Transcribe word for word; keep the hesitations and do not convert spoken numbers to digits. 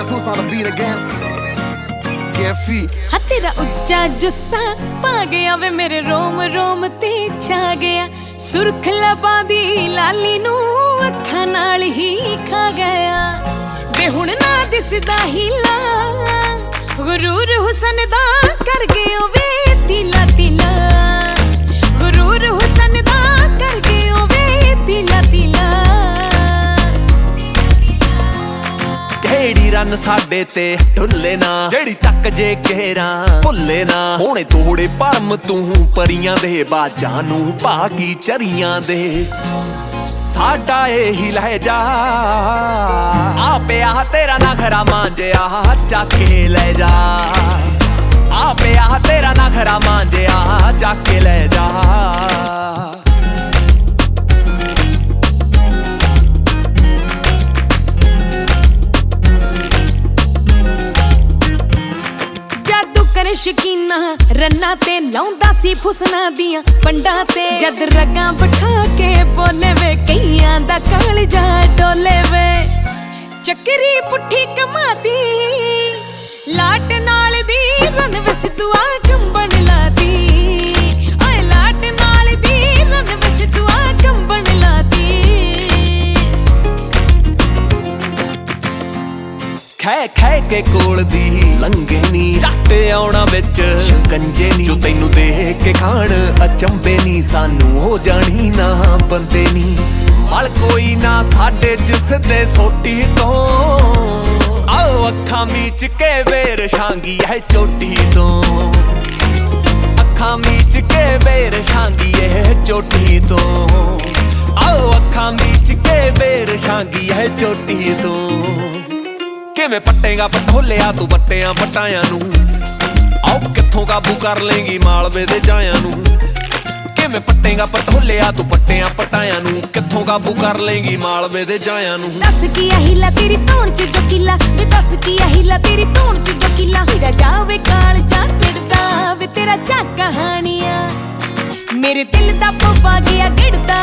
Guess who's on the beat again? Get feet. हाँ तेरा उच्चा जुस्सा पा गया वे मेरे रोम रोम ते छा गया सुर्ख लबां दी लाली नू अखां नाल ही खा गया वे हुण ना दिसदा हीला गुरूर हुसन दा कर गयो वे तिला तिला गुरूर हुसन दा कर गयो वे तिला तिला ढेड़ी रन साडे ते ढुल्ले ना जेड़ी तक जे घेरा भुल्ले ना होने तोड़े भरम तू परियां दे बाजां नू भागी चरियां दे साडा एही लहजा आ पिया तेरा नखरा मांजिया चाके ले जा आ पिया तेरा नखरा मांजिया चाके ले जा शकीना रन्ना ते लाउंदा सी फुसना दियां पंडा ते जद रगां बिठा के बोले वे कईयां दा कालजा डोले वे चक्री पुट्ठी कमाती लाट नाल दी रन वे सिद्धुआ कंबन लाती ओए लाट नाल दी रन वे सिद्धुआ कंबन लाती खै खै के कोल दी लंघे नी जाते आउणा विच शिकंजे नी जो तैनू देख के खाण अचंबे नी सानू हो जानी ना बंदे नी मल कोई ना साडे जिसदे सोटी तो आओ अखां मीच के वेर छांगी है चोटी तो अखां मीच के वेर छांगी है चोटी तो आओ अखां मीच के वेर छांगी है चोटी तो किवें पट्टेगा पटोलिया तू बट्टियां पटायां नू आओ कित्थों काबू कर लेंगी मालवे दे जायां नू किवें पट्टेगा पटोलिया तू बट्टियां पटायां नू कित्थों काबू कर लेंगी मालवे दे जायां नू दस की हिला तेरी धौण च जो किला वे दस की हिला तेरी धौण च जो किला हीरा जावे काल जा गिरदा वे तेरा चा कहानियां मेरे दिल दा पवा गया गिरदा